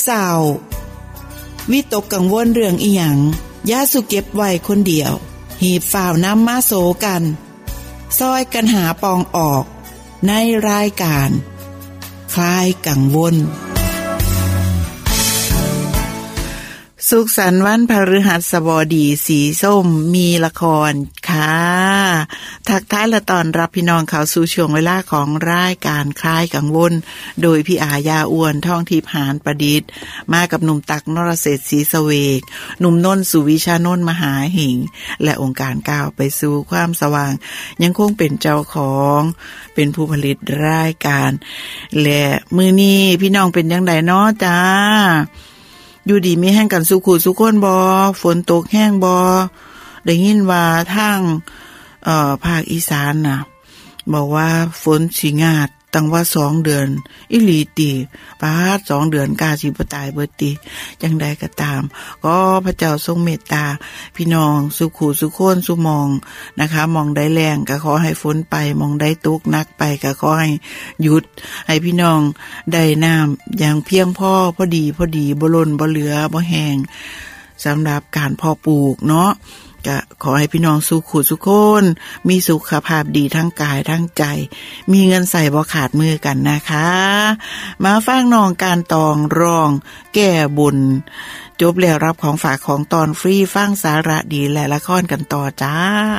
เศร้าวิตกกังวลเรื่องอีหยังอย่าสุเก็บไว้คนเดียวหีบฝ่าวนำมาโสกันซอยกันหาปองออกในรายการคลายกังวลสุขสันต์วันพฤหัสบดีสีส้มมีละครค่ะทักทายและต้อนรับพี่น้องเข้าสู่ช่วงเวลาของรายการคลายกังวลโดยพี่อาญาอ้วนท่องทิพย์หานประดิษฐ์มากับหนุ่มตักนรเศรษฐ์ศรีสเวกหนุ่มนนท์สุวิชานนท์มหาหิงและองค์การก้าวไปสู่ความสว่างยังคงเป็นเจ้าของเป็นผู้ผลิตรายการและมื้อนี้พี่น้องเป็นจังไดเนาะจ้าอยู่ดีมีแห้งกันสุขุสุขคนบ่ฝนตกแห้งบ่ได้ยินว่าทางภาคอีสานน่ะบอกว่าฝนสิงาดตั้งว่า2เดือนอีหลีติปาด2เดือนกาสิบ่ตายเบิดติจังใดก็ตามก็พระเจ้าทรงเมตตาพี่น้องสุขุสุขคนสุมองนะคะมองได้แรงก็ขอให้ฝนไปมองได้ตกหนักไปก็ขอให้หยุดให้พี่น้องได้น้ำอย่างเพียงพอพอดีบ่ล้นบ่เหลือบ่แห้งสำหรับการเพาะปลูกเนาะก็ขอให้พี่น้องสุขสุขคนมีสุขภาพดีทั้งกายทั้งใจมีเงินใส่บ่ขาดมือกันนะคะมาฟังน้องการตองร้องแก้บุญจบแล้วรับของฝากของตอนฟรีฟังสาระดีและละครกันต่อจ้า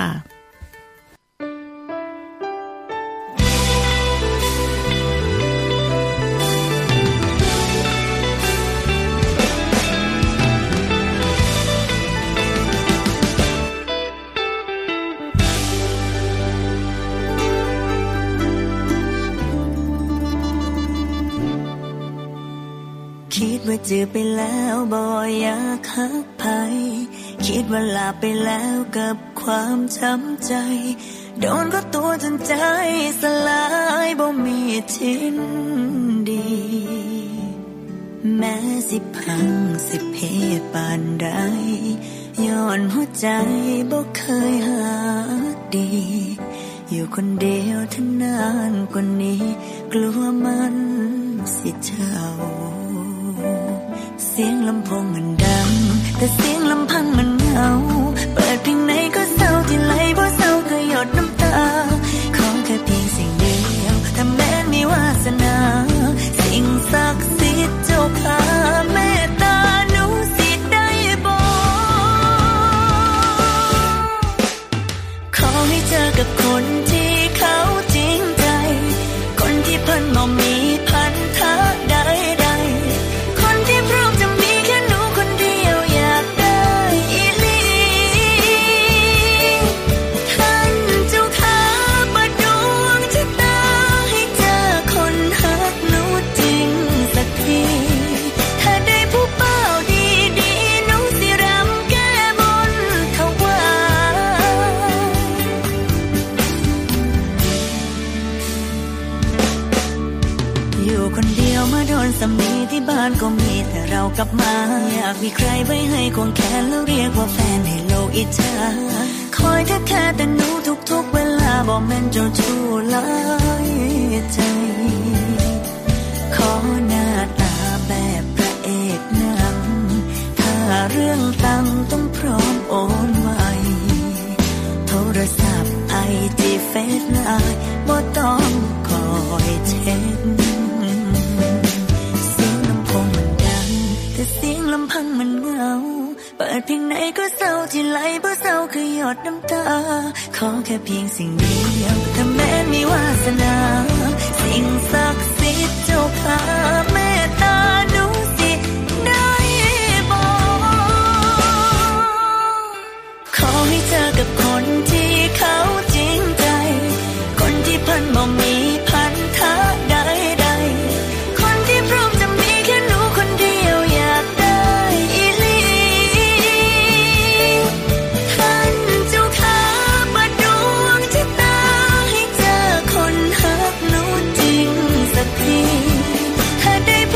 คิดว่าเจอไปแล้วบ่อยากหักภัยคิดว่าลาไปแล้วกับความช้ำใจโดนก็ตัวจนใจสลายบ่มีทิ้นดีแม้สิพังสิเพปานใดย้อนหัวใจบ่เคยหาดีอยู่คนเดียวทนานกว่านี้กลัวมันสิเช่าเสียงลำโพงมันดังแต่เสียงลำพังมันเหงาเปิดเพลงไหนก็เศร้าที่ไหลบ่เศร้าก็หยดน้ำตาขอแค่เพียงสิ่งเดียวถ้าแม้มีวาสนาสิ่งศักดิ์สิทธิ์เจ้าข้าเมตตาหนูสิได้บ่ขอให้เจอกับคนที่เขาจริงใจคนที่เพิ่นบ่มีพันธะใดสามีที่บ้านก็มีแต่เรากลับมาอยากมีใครไว้ให้ควงแขนแล้วเรียกว่าแฟนให้โลกอิจฉาคอยแค่แต่หนูทุกๆเวลาบอกแม่นเจ้าชู้หลายใจขอหน้าตาแบบพระเอกหนังถ้าเรื่องตังต้องพร้อมโอนไวโทรศัพท์ไอจีเฟซไลน์บ่ต้องคอยเช็คแต่เสียงลำพังมันเหงาเปิดเพลงไหนก็เศร้าที่ไหลบ่เศร้าคือหยดน้ำตาขอแค่เพียงสิ่งเดียวถ้าแม้มีวาสนาสิ่งศักดิ์สิทธิ์เจ้าข้าเมตตาหนูสิได้บ่ขอให้เจอกับคนที่เขาจริงใจคนที่เพิ่นบ่มีพันธะใดคนที่พร้อมจะมีแค่หนูคนเดียวอยากได้อีหลีท่านเจ้าข้าประดวงชะตาให้เจอคนฮักหนูจริงสักทีถ้าได้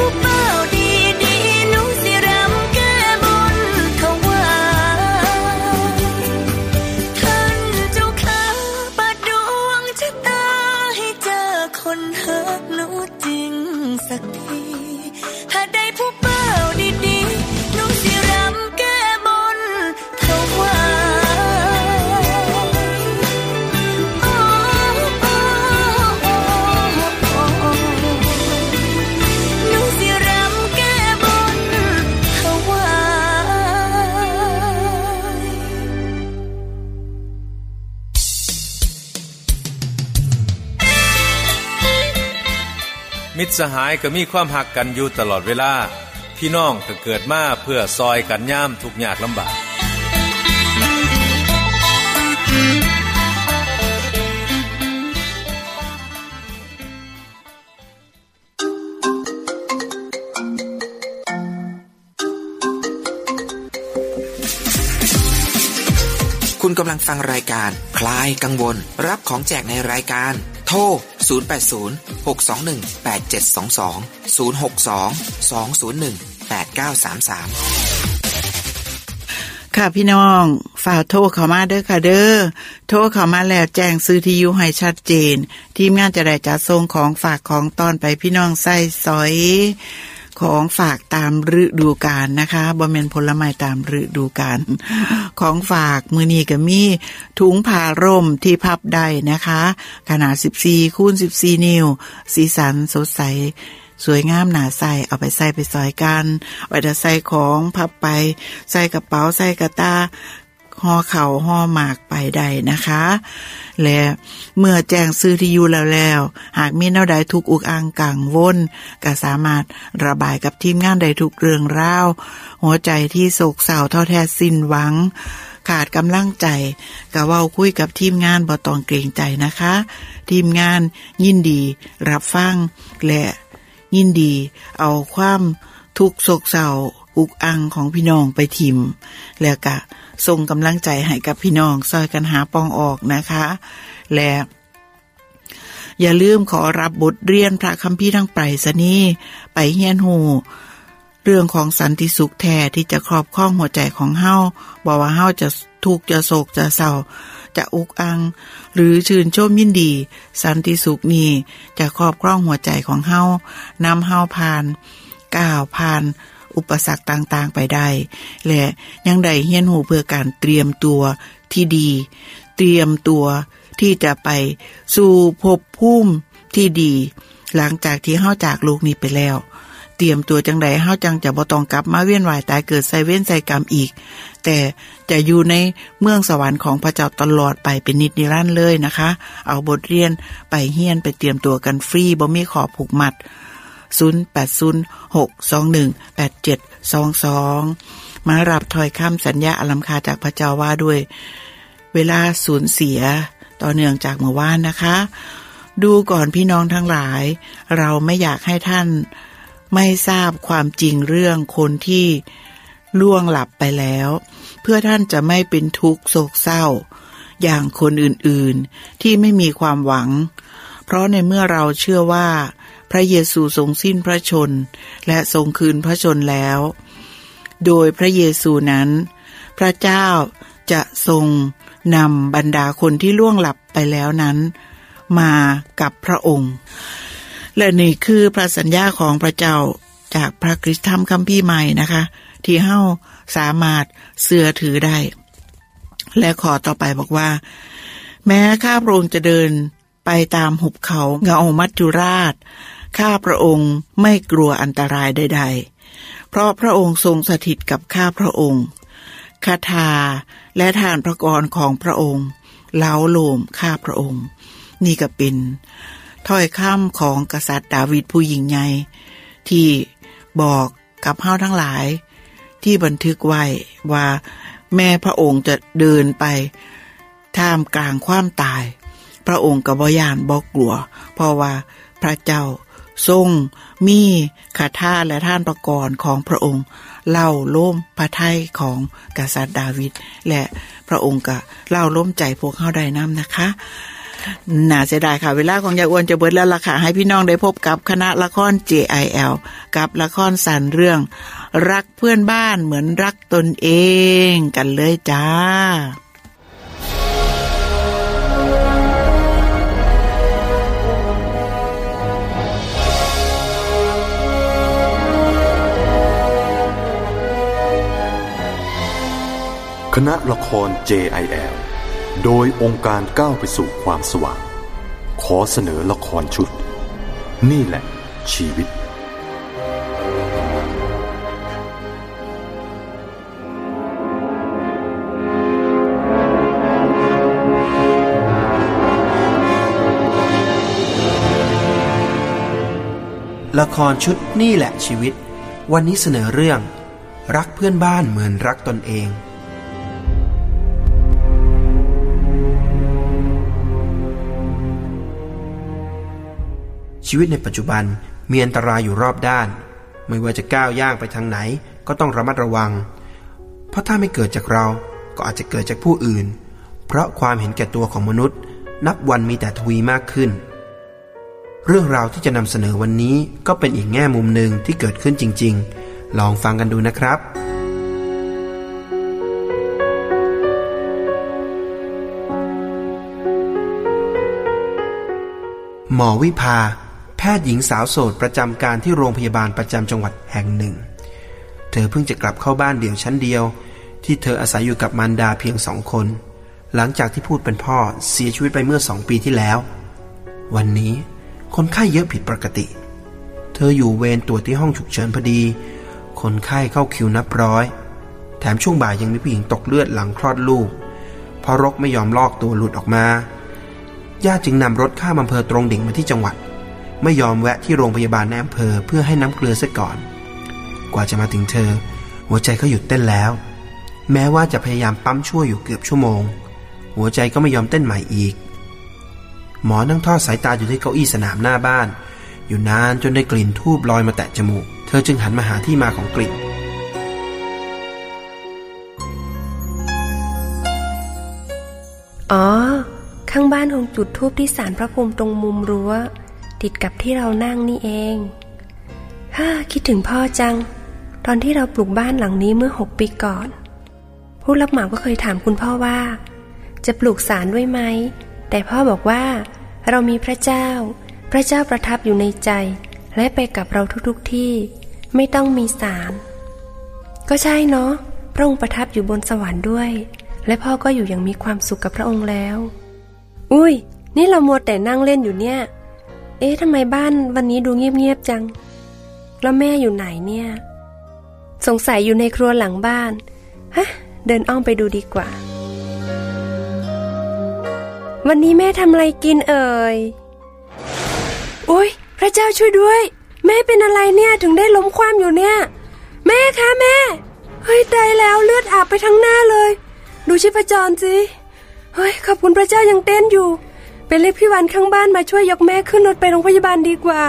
มิตรสหายก็มีความหักกันอยู่ตลอดเวลาพี่น้องก็เกิดมาเพื่อซอยกันยามทุกข์ยากลำบากคุณกำลังฟังรายการคลายกังวลรับของแจกในรายการโทร 080-621-8722 ค่ะพี่น้องฝากโทรเข้ามาเด้อค่ะเด้อโทรเข้ามาแล้วแจ้งซื้อที่อยู่ให้ชัดเจนทีมงานจะได้จัดส่งของฝากของตอนไปพี่น้องใส่ซอยของฝากตามฤดูกาลนะคะบ่แม่นผลไม้ตามฤดูกาลของฝากมื้อนี้ก็มีถุงผ้าร่มที่พับได้นะคะขนาด 14x14 นิ้วสีสันสดใสสวยงามน่าใส่เอาไปใส่ไปซอยกันไว้ถ้าใส่ของพับไปใส่กระเป๋าใส่กระตาห่อเข่าห่อหมากไปได้นะคะและเมื่อแจ้งซื้อที่อยู่แล้วหากมีแนวใดทุกอุกอังกังวลก็สามารถระบายกับทีมงานได้ทุกเรื่องราวหัวใจที่โศกเศร้าท้อแท้สิ้นหวังขาดกำลังใจก็เว้าคุยกับทีมงานบ่ต้องเกรงใจนะคะทีมงานยินดีรับฟังและยินดีเอาความทุกข์โศกเศร้าอุกอังของพี่น้องไปทิมแล้วก็ส่งกำลังใจให้กับพี่น้องซอยกันหาปองออกนะคะและอย่าลืมขอรับบทเรียนพระคัมภีร์ทั้งไปรษณีย์ไปเรียนรู้เรื่องของสันติสุขแท้ที่จะครอบครองหัวใจของเฮาบ่ว่าเฮาจะทุกข์จะโศกจะเศร้าจะอุกอังหรือชื่นชมยินดีสันติสุขนี้จะครอบครองหัวใจของเฮานำเฮาก้าวผ่านอุปสรรคต่างๆไปได้และยังได้เรียนรู้เพื่อการเตรียมตัวที่ดีเตรียมตัวที่จะไปสู่ภพภูมิที่ดีหลังจากที่เฮาจากโลกนี้ไปแล้วเตรียมตัวจังได๋เฮาจังจะบ่ต้องกลับมาเวียนว่ายตายเกิดใส่เวรใส่กรรมอีกแต่จะอยู่ในเมืองสวรรค์ของพระเจ้าตลอดไปเป็นนิจนิรันดร์เลยนะคะเอาบทเรียนไปเรียนไปเตรียมตัวกันฟรีบ่มีขอผูกมัด0806218722มารับถ้อยคำสัญญาอลัมคาจากพระเจ้าว่าด้วยเวลาสูญเสียต่อเนื่องจากเมื่อวานนะคะดูก่อนพี่น้องทั้งหลายเราไม่อยากให้ท่านไม่ทราบความจริงเรื่องคนที่ล่วงหลับไปแล้วเพื่อท่านจะไม่เป็นทุกข์โศกเศร้าอย่างคนอื่นๆที่ไม่มีความหวังเพราะในเมื่อเราเชื่อว่าพระเยซูทรงสิ้นพระชนและทรงคืนพระชนแล้วโดยพระเยซูนั้นพระเจ้าจะทรงนำบรรดาคนที่ล่วงลับไปแล้วนั้นมากับพระองค์และนี่คือพระสัญญาของพระเจ้าจากพระคริสตธรรมคัมภีร์ใหม่นะคะที่เฮาสามารถเชื่อถือได้และขอต่อไปบอกว่าแม้ข้าพระองค์จะเดินไปตามหุบเขาเงามัจจุราชข้าพระองค์ไม่กลัวอันตรายใดๆเพราะพระองค์ทรงสถิตกับข้าพระองค์คาถาและทานพระกรของพระองค์เล้าโลมข้าพระองค์นี่ก็เป็นถ้อยคำของกษัตริย์ดาวิดผู้ยิ่งใหญ่ที่บอกกับเฮาทั้งหลายที่บันทึกไว้ว่าแม่พระองค์จะเดินไปท่ามกลางความตายพระองค์ก็บ่ย้านบ่กลัวเพราะว่าพระเจ้าทรงมีคาถาและท่านประกรของพระองค์เล่าโล้มพระทัยของกษัตริย์ดาวิดและพระองค์ก็เล่าโล้มใจพวกเฮาได้นำนะคะน่าเสียดายค่ะเวลาของยายอ้วนจะเบิดแล้วล่ะค่ะให้พี่น้องได้พบกับคณะละคร JIL กับละครสั้นเรื่องรักเพื่อนบ้านเหมือนรักตนเองกันเลยจ้าคณะละคร JIL โดยองค์การก้าวไปสู่ความสว่างขอเสนอละครชุดนี่แหละชีวิตละครชุดนี่แหละชีวิตวันนี้เสนอเรื่องรักเพื่อนบ้านเหมือนรักตนเองชีวิตในปัจจุบันมีอันตรายอยู่รอบด้านไม่ว่าจะก้าวย่างไปทางไหนก็ต้องระมัดระวังเพราะถ้าไม่เกิดจากเราก็อาจจะเกิดจากผู้อื่นเพราะความเห็นแก่ตัวของมนุษย์นับวันมีแต่ทวีมากขึ้นเรื่องราวที่จะนำเสนอวันนี้ก็เป็นอีกแง่มุมหนึ่งที่เกิดขึ้นจริงๆลองฟังกันดูนะครับหมอวิภาแพทย์หญิงสาวโสดประจำการที่โรงพยาบาลประจำจังหวัดแห่งหนึ่งเธอเพิ่งจะกลับเข้าบ้านเดี่ยวชั้นเดียวที่เธออาศัยอยู่กับมารดาเพียง2 คนหลังจากที่พูดเป็นพ่อเสียชีวิตไปเมื่อ2 ปีที่แล้ววันนี้คนไข้เยอะผิดปกติเธออยู่เวรตรวจที่ห้องฉุกเฉินพอดีคนไข้เข้าคิวนับร้อยแถมช่วงบ่ายยังมีผู้หญิงตกเลือดหลังคลอดลูกเพราะรกไม่ยอมลอกตัวหลุดออกมาญาติจึงนำรถข้ามอำเภอตรงดิ่งมาที่จังหวัดไม่ยอมแวะที่โรงพยาบาลในอำเภอเพื่อให้น้ำเกลือซะก่อนกว่าจะมาถึงเธอหัวใจก็หยุดเต้นแล้วแม้ว่าจะพยายามปั๊มช่วยอยู่เกือบชั่วโมงหัวใจก็ไม่ยอมเต้นใหม่อีกหมอนั่งทอดสายตาอยู่ที่เก้าอี้สนามหน้าบ้านอยู่นานจนได้กลิ่นธูปลอยมาแตะจมูกเธอจึงหันมาหาที่มาของกลิ่นอ๋อข้างบ้านคงจุดธูปที่ศาลพระภูมิตรงมุมรั้วติดกับที่เรานั่งนี่เองคิดถึงพ่อจังตอนที่เราปลูกบ้านหลังนี้เมื่อ6 ปีก่อนผู้รับเหมาก็เคยถามคุณพ่อว่าจะปลูกศาลด้วยไหมแต่พ่อบอกว่าเรามีพระเจ้าประทับอยู่ในใจและไปกับเราทุกที่ไม่ต้องมีศาลก็ใช่เนาะพระองค์ประทับอยู่บนสวรรค์ด้วยและพ่อก็อยู่อย่างมีความสุขกับพระองค์แล้วอุ้ยนี่เรามัวแต่นั่งเล่นอยู่เนี่ยทำไมบ้านวันนี้ดูเงียบๆจังแล้วแม่อยู่ไหนเนี่ยสงสัยอยู่ในครัวหลังบ้านเดินอ้อมไปดูดีกว่าวันนี้แม่ทำอะไรกินเอ่ยโอ๊ยพระเจ้าช่วยด้วยแม่เป็นอะไรเนี่ยถึงได้ล้มคว่ำอยู่เนี่ยแม่คะแม่เฮ้ยตายแล้วเลือดอาบไปทั้งหน้าเลยดูชีพจรสิเฮ้ยขอบคุณพระเจ้ายังเต้นอยู่ไปเรียกพี่วันข้างบ้านมาช่วยยกแม่ขึ้นรถไปโรงพยาบาลดีกว่า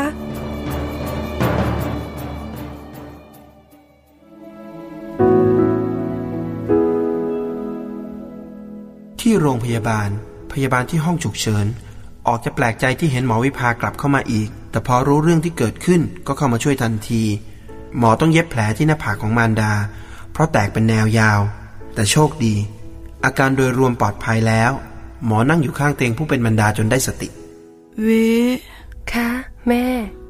ที่โรงพยาบาลที่ห้องฉุกเฉินออกจะแปลกใจที่เห็นหมอวิภากลับเข้ามาอีกแต่พอรู้เรื่องที่เกิดขึ้นก็เข้ามาช่วยทันทีหมอต้องเย็บแผลที่หน้าผากของมารดาเพราะแตกเป็นแนวยาวแต่โชคดีอาการโดยรวมปลอดภัยแล้วหมอนั่งอยู่ข้างเตียงผู้เป็นมารดาจนได้สติคะแม่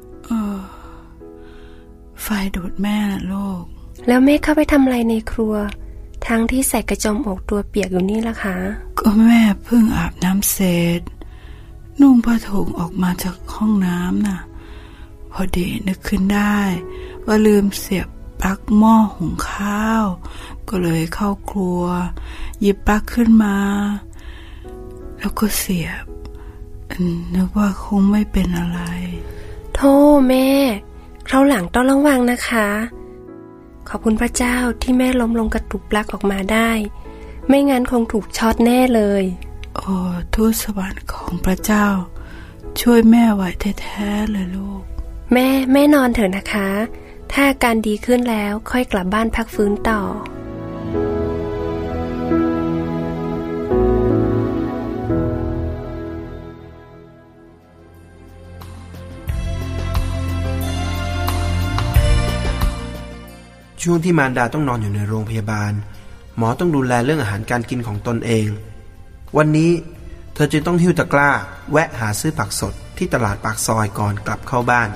ไฟดูดแม่น่ะลูกแล้วแม่เข้าไปทำอะไรในครัวทั้งที่ใส่กระจมอกตัวเปียกอยู่นี่ล่ะคะก็แม่เพิ่งอาบน้ำเสร็จนุ่งผ้าถุงออกมาจากห้องน้ำน่ะพอดีนึกขึ้นได้ว่าลืมเสียบปลั๊กหม้อหุงข้าวก็เลยเข้าครัวหยิบปลั๊กขึ้นมาแล้วก็เสียบนึกว่าคงไม่เป็นอะไรโธ่แม่คราวหลังต้องระวังนะคะขอบคุณพระเจ้าที่แม่ล้มลงกระตุกปลั๊กออกมาได้ไม่งั้นคงถูกช็อตแน่เลยโอ้ทูตสวรรค์ของพระเจ้าช่วยแม่ไว้แท้ๆเลยลูกแม่นอนเถอะนะคะถ้าอาการดีขึ้นแล้วค่อยกลับบ้านพักฟื้นต่อช่วงที่มารดาต้องนอนอยู่ในโรงพยาบาลหมอต้องดูแลเรื่องอาหารการกินของตนเองวันนี้เธอจึงต้องหิ้วตะกร้าแวะหาซื้อผักสดที่ตลาดปากซอยก่อนกลับเข้าบ้าน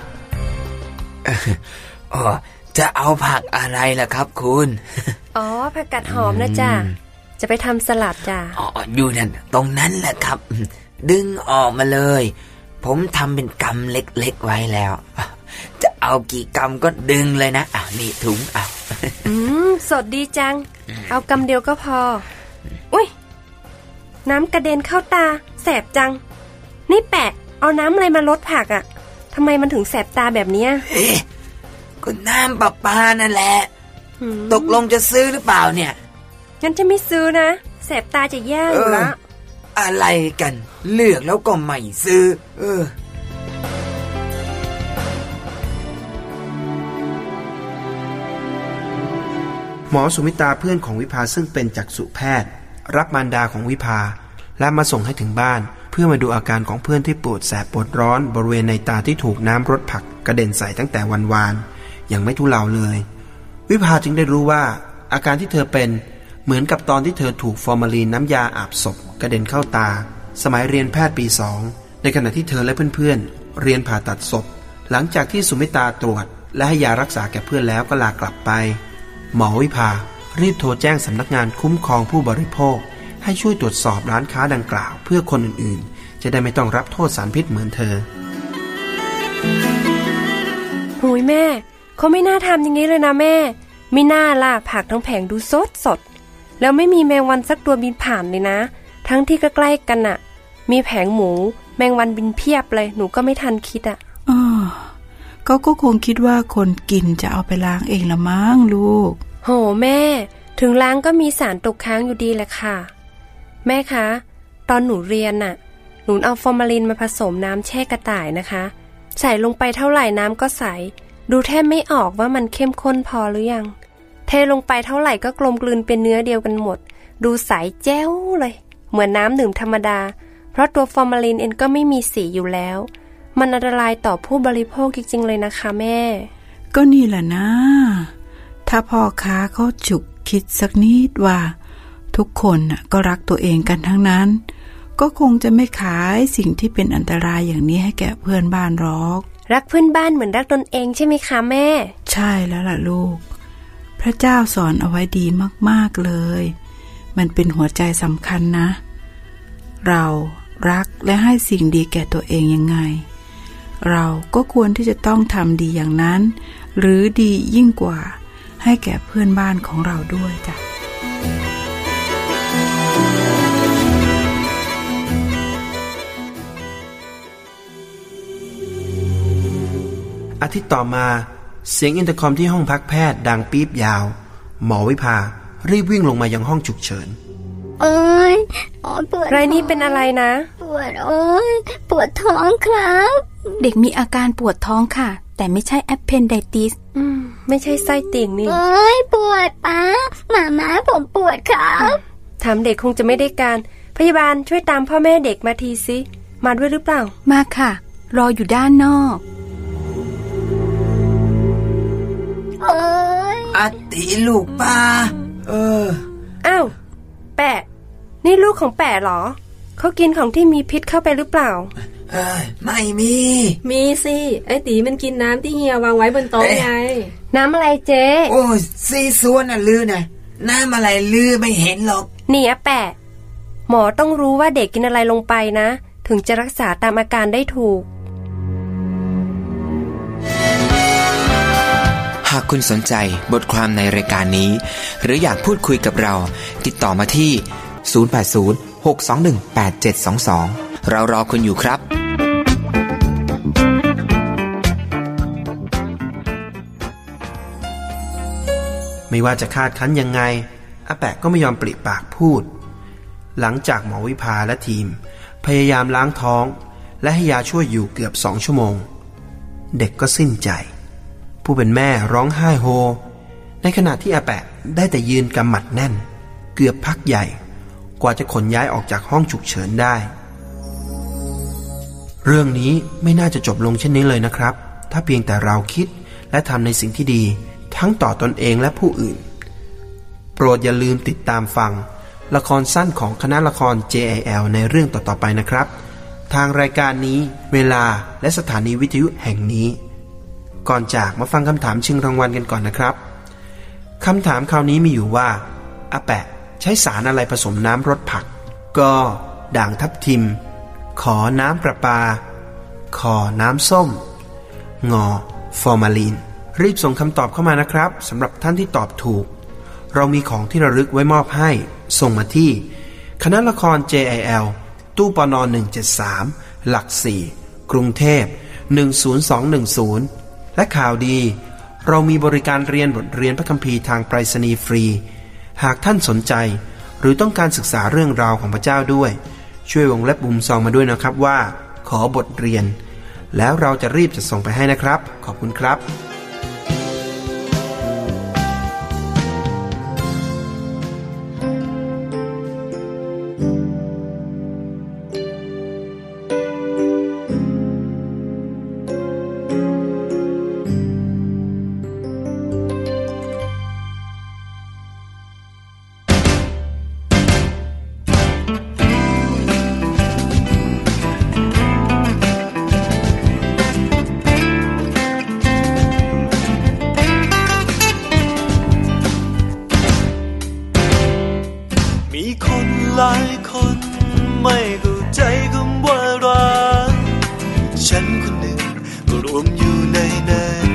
จะเอาผักอะไรล่ะครับคุณผักกาดหอมนะจ๊ะจะไปทำสลัดจ้ะอยู่นั่นตรงนั้นแหละครับดึงออกมาเลยผมทำเป็นกำเล็กๆไว้แล้วจะเอากี่กำก็ดึงเลยนะนี่ถุงสดดีจังเอากำเดียวก็พออุ้ยน้ำกระเด็นเข้าตาแสบจังนี่แปะเอาน้ำอะไรมาลดผักทำำไมมันถึงแสบตาแบบเนี้ยก็น้ำประปานั่นแหละตกลงจะซื้อหรือเปล่าเนี่ยงั้นจะไม่ซื้อนะแสบตาจะแย่อยู่ละอะไรกันเลือกแล้วก็ไม่ซื้อหมอสุมิตาเพื่อนของวิภาซึ่งเป็นจักษุแพทย์รับมารดาของวิภาและมาส่งให้ถึงบ้านเพื่อมาดูอาการของเพื่อนที่ปวดแสบปวดร้อนบริเวณในตาที่ถูกน้ำรดผักกระเด็นใส่ตั้งแต่วันวานยังไม่ทุเลาเลยวิภาจึงได้รู้ว่าอาการที่เธอเป็นเหมือนกับตอนที่เธอถูกฟอร์มาลีนน้ำยาอาบศพกระเด็นเข้าตาสมัยเรียนแพทย์ปี 2ในขณะที่เธอและเพื่อนๆเรียนผ่าตัดศพหลังจากที่สุมิตาตรวจและให้ยารักษาแก่เพื่อนแล้วก็ลากลับไปหมอวิภารีบโทรแจ้งสำนักงานคุ้มครองผู้บริโภคให้ช่วยตรวจสอบร้านค้าดังกล่าวเพื่อคนอื่นๆจะได้ไม่ต้องรับโทษสารพิษเหมือนเธอหูยแม่เขาไม่น่าทำอย่างนี้เลยนะแม่ไม่น่าล่ะผักทั้งแผงดูสดแล้วไม่มีแมงวันสักตัวบินผ่านเลยนะทั้งที่ใกล้ๆกันน่ะมีแผงหมูแมงวันบินเพียบเลยหนูก็ไม่ทันคิดอ่ะก็คงคิดว่าคนกินจะเอาไปล้างเองละมั้งลูกโหแม่ถึงล้างก็มีสารตกค้างอยู่ดีแหละค่ะแม่คะตอนหนูเรียนน่ะหนูเอาฟอร์มาลินมาผสมน้ำแช่กระต่ายนะคะใส่ลงไปเท่าไหร่น้ำก็ใสดูแทบไม่ออกว่ามันเข้มข้นพอหรือยังเทลงไปเท่าไหร่ก็กลมกลืนเป็นเนื้อเดียวกันหมดดูใสแจ๋วเลยเหมือนน้ำดื่มธรรมดาเพราะตัวฟอร์มาลินเองก็ไม่มีสีอยู่แล้วมันอันตรายต่อผู้บริโภคจริงๆเลยนะคะแม่ก็นี่แหละนะถ้าพ่อค้าเขาฉุกคิดสักนิดว่าทุกคนน่ะก็รักตัวเองกันทั้งนั้นก็คงจะไม่ขายสิ่งที่เป็นอันตรายอย่างนี้ให้แก่เพื่อนบ้านหรอกรักเพื่อนบ้านเหมือนรักตนเองใช่ไหมคะแม่ใช่แล้วล่ะลูกพระเจ้าสอนเอาไว้ดีมากๆเลยมันเป็นหัวใจสำคัญนะเรารักและให้สิ่งดีแก่ตัวเองยังไงเราก็ควรที่จะต้องทำดีอย่างนั้นหรือดียิ่งกว่าให้แก่เพื่อนบ้านของเราด้วยจ้ะอาทิตย์ต่อมาเสียงอินเตอร์คอมที่ห้องพักแพทย์ดังปี๊บยาวหมอวิภารีบวิ่งลงมายังห้องฉุกเฉินปวดไรนี่เป็นอะไรนะปวดปวดท้องครับเด็กมีอาการปวดท้องค่ะแต่ไม่ใช่แอปเพนไดติสไม่ใช่ไส้ติ่งนี่ปวดป้าหมาผมปวดครับถามเด็กคงจะไม่ได้การพยาบาลช่วยตามพ่อแม่เด็กมาทีสิมาด้วยหรือเปล่ามาค่ะรออยู่ด้านนอกอาติลูกป้าอ้าวแปะนี่ลูกของแปะเหรอเขากินของที่มีพิษเข้าไปหรือเปล่าไม่มีสิไอ้ตีมันกินน้ำที่เฮียวางไว้บนโต๊ะไงน้ำอะไรเจ๊โอ้ซีซัวน่ะลือนะน้ำอะไรลือไม่เห็นหรอกนี่แปะหมอต้องรู้ว่าเด็กกินอะไรลงไปนะถึงจะรักษาตามอาการได้ถูกหากคุณสนใจบทความในรายการนี้หรืออยากพูดคุยกับเราติดต่อมาที่0806218722เรารอคุณอยู่ครับไม่ว่าจะคาดคั้นยังไงอาแปะก็ไม่ยอมปริปากพูดหลังจากหมอวิภาและทีมพยายามล้างท้องและให้ยาช่วยอยู่เกือบ2 ชั่วโมงเด็กก็สิ้นใจผู้เป็นแม่ร้องไห้โฮในขณะที่อาแปะได้แต่ยืนกำหมัดแน่นเกือบพักใหญ่กว่าจะขนย้ายออกจากห้องฉุกเฉินได้เรื่องนี้ไม่น่าจะจบลงเช่นนี้เลยนะครับถ้าเพียงแต่เราคิดและทำในสิ่งที่ดีทั้งต่อตนเองและผู้อื่นโปรดอย่าลืมติดตามฟังละครสั้นของคณะละคร JIL ในเรื่องต่อๆไปนะครับทางรายการนี้เวลาและสถานีวิทยุแห่งนี้ก่อนจากมาฟังคำถามชิงรางวัลกันก่อนนะครับคำถามคราวนี้มีอยู่ว่าอาแปะใช้สารอะไรผสมน้ำรสผักกด่างทับทิมขอน้ำประปาขอน้ำส้มงอฟอร์มาลีนรีบส่งคำตอบเข้ามานะครับสำหรับท่านที่ตอบถูกเรามีของที่ระลึกไว้มอบให้ส่งมาที่คณะละคร JIL ตู้ปน173หลัก4กรุงเทพ 10210และข่าวดีเรามีบริการเรียนบทเรียนพระคัมภีร์ทางไปรษณีย์ฟรีหากท่านสนใจหรือต้องการศึกษาเรื่องราวของพระเจ้าด้วยช่วยวงเล็บมุมซองมาด้วยนะครับว่าขอบทเรียนแล้วเราจะรีบจะส่งไปให้นะครับขอบคุณครับหลายคนไม่เข้าใจคำว่ารักฉันคนหนึ่งก็รวมอยู่ในนั้น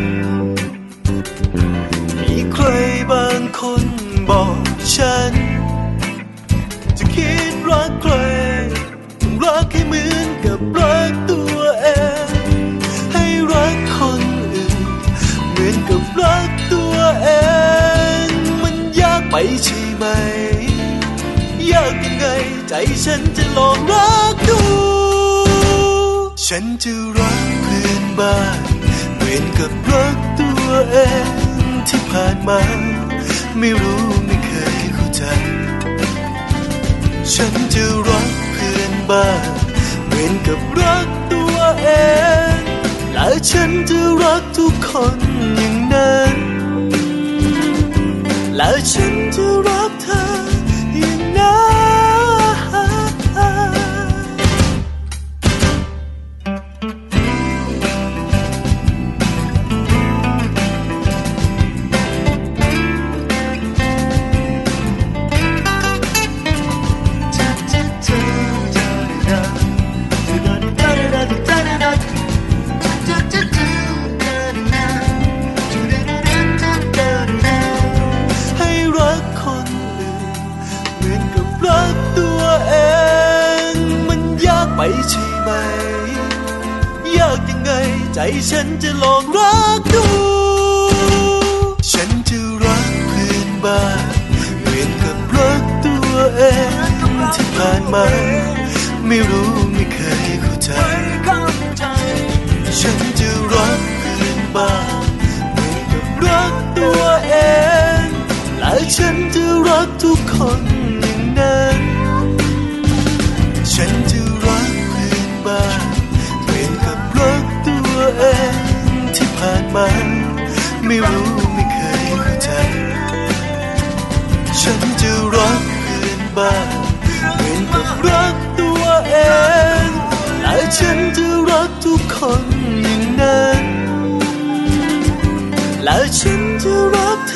มีใครบางคนบอกฉันจะคิดรักใครต้องรักให้เหมือนกับรักตัวเองให้รักคนอื่นเหมือนกับรักตัวเองมันยากไปใช่ไหมยากยังไงใจฉันจะลองรักดูฉันจะรักเพื่อนบ้านเหมือนกับรักตัวเองที่ผ่านมาไม่รู้ไม่เคยเข้าใจฉันจะรักเพื่อนบ้านเหมือนกับรักตัวเองและฉันจะรักทุกคนอย่างนั้นและฉันจะรักเธออย่างนั้นใช่ไหมยากยังไงใจฉันจะลองรักดูฉันจะรักเพื่อนบ้านเหมือนกับรักตัวเองที่ผ่านมาไม่รู้ไม่เคยเข้าใจฉันจะรักเพื่อนบ้านเหมือนกับรักตัวเองและฉันจะรักทุกคนอย่างนั้นฉันจะรักเหมือนกับรักตัวเองที่ผ่านมาไม่รู้ไม่เคยเข้าใจฉันจะรักเพื่อนบ้านเหมือนกับรักตัวเองและฉันจะรักทุกคนอย่างนั้นและฉันจะรักเธอ